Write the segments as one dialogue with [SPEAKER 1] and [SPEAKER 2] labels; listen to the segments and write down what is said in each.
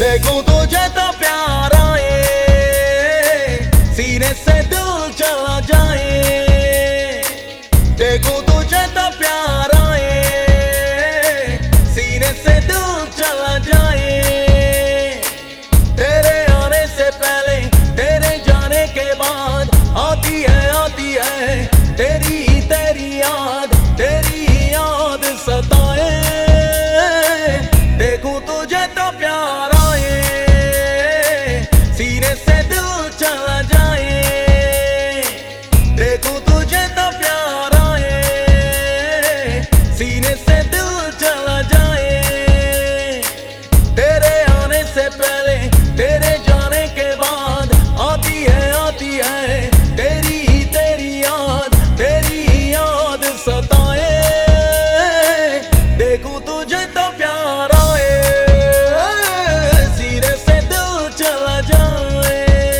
[SPEAKER 1] देखूं तुझे तो प्यार आए, सीने से दिल चला जाए। देखूं तुझे तो प्यार आए, सीने से दिल चला जाए। तेरे आने से पहले, तेरे जाने के बाद आती है तेरी तेरी याद सताए। देखूं तुझे तो प्यार आए, सीने से दिल चला जाए। देखूं तुझे तो प्यार आए, सीने से दिल चला जाए। तेरे आने से पहले, तेरे जाने के बाद आती है तेरी तेरी याद सताए। देखूं तुझे तो प्यार आए, सीने से दिल चला जाए।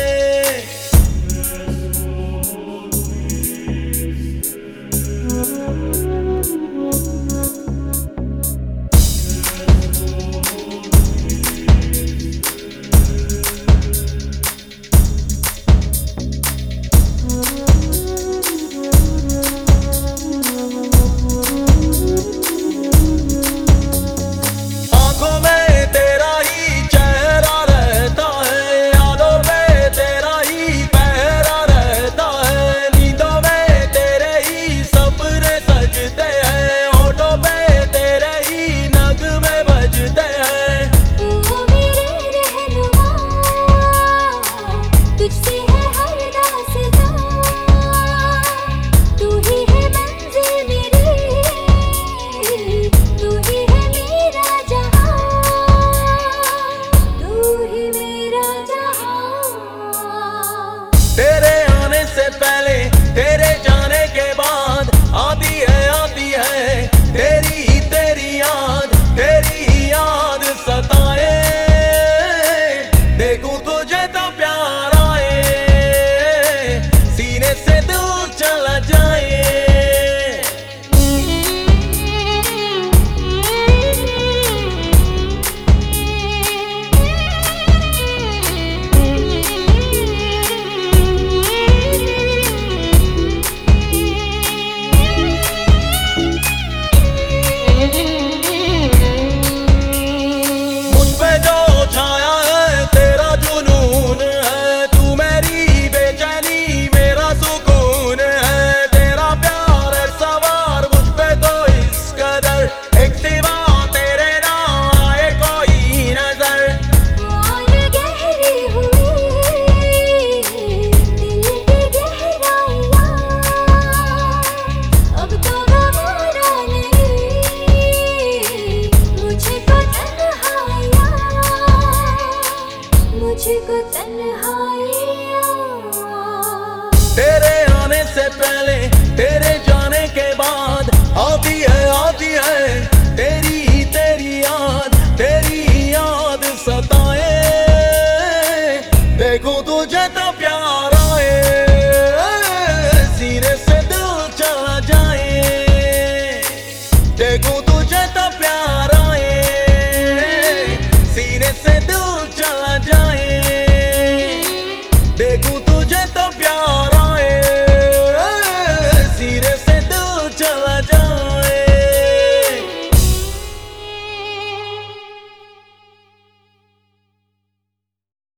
[SPEAKER 1] तेरे आने से पहले, तेरे जाने के बाद आती है तेरी तेरी याद सताए। देखूं तुझे तो प्यार आए, सीने से दिल चला जाए। तेरे आने से पहले, तेरे जाने के बाद आती है तेरी तेरी याद सताए। देखूं तुझे तो प्यार आए, सीने से दिल चला जाए। देखूं तुझे तो प्यार आए, सीने से दिल चला जाए। देखूं तुझे तो प्यार